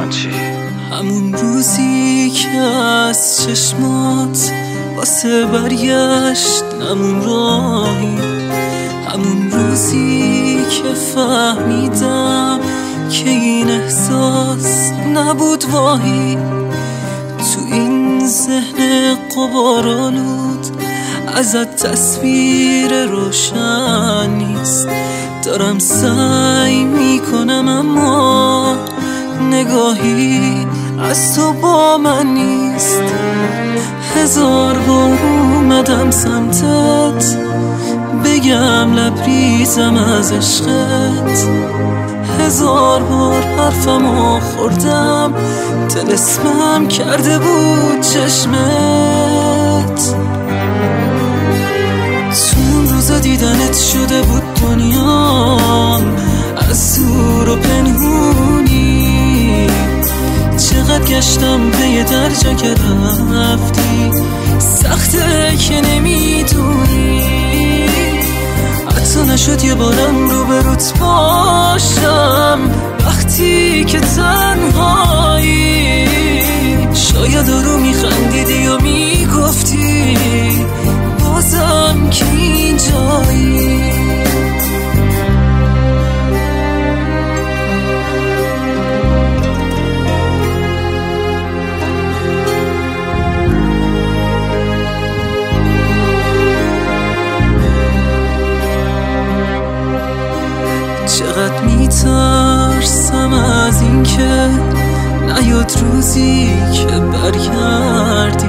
من چی؟ همون روزی که از چشمات واسه برگشت نمون راهی، همون روزی که فهمیدم که این احساس نبود واهی. تو این ذهن غبارآلود ازت تصویر روشن نیست، دارم سعی میکنم اما نگاهی از تو با من نیست. هزار بار اومدم سمتت بگم لبریزم از عشقت، هزار بار حرفمو خوردم طلسمم کرده بود چشمت. تو اون روزا دیدنت شده بود دنیام از دور و پنهونی، چقدر گشتم پی درجا که رفتی، سخته که نمیدونی. حتی نشد یه بارم روبروت باشم وقتی که تنهایی، شاید رو میخندیدی و میگفتی بازم که اینجایی. چقدر میترسم از این که نیاد روزی که برگردی،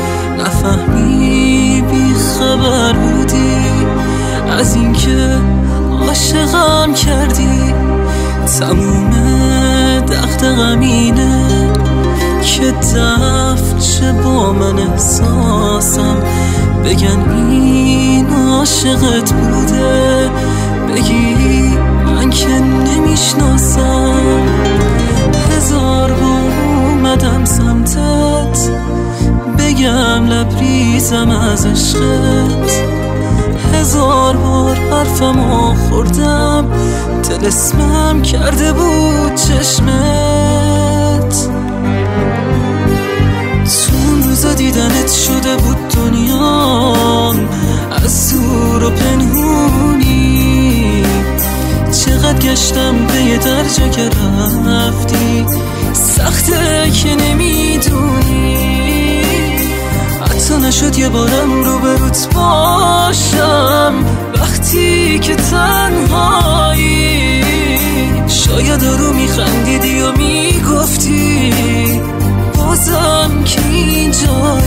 نفهمی بی خبر بودی از این که عاشقم کردی. تموم دغدغه‌م اینه که دفع با من احساسم، بگن این عاشقت بوده، بگی من که نمیشناسم. هزار بار اومدم سمتت بگم لبریزم از عشقت، هزار بار حرفمو خوردم طلسمم کرده بود چشمت. تو اون روزا دیدنت شده بود دنیام از دور و پنهونی، چقدر گشتم پی درجا که رفتی، سخته که نمیدونی. حتی نشد یه بارم روبروت باشم وقتی که تنهایی، شاید رو میخندیدی و میگفتی بازم که اینجایی.